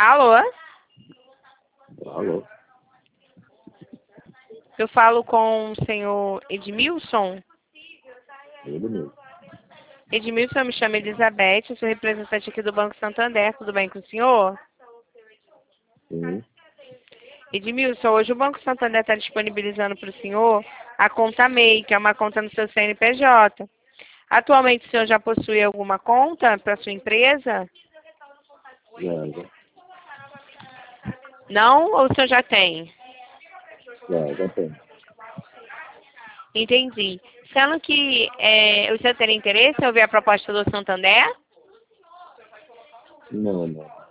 Alô? Alô? Eu falo com o senhor Edmilson? Ele mesmo. Edmilson, eu me chamo Elizabeth, eu sou representante aqui do Banco Santander, tudo bem com o senhor? Sim. Edmilson, hoje o Banco Santander está disponibilizando para o senhor a conta MEI, que é uma conta no seu CNPJ. Atualmente o senhor já possui alguma conta para sua empresa? Já. Não? Ou o senhor já tem? Já tem. Entendi. Sendo que o senhor teria interesse em ouvir a proposta do Santander? Não.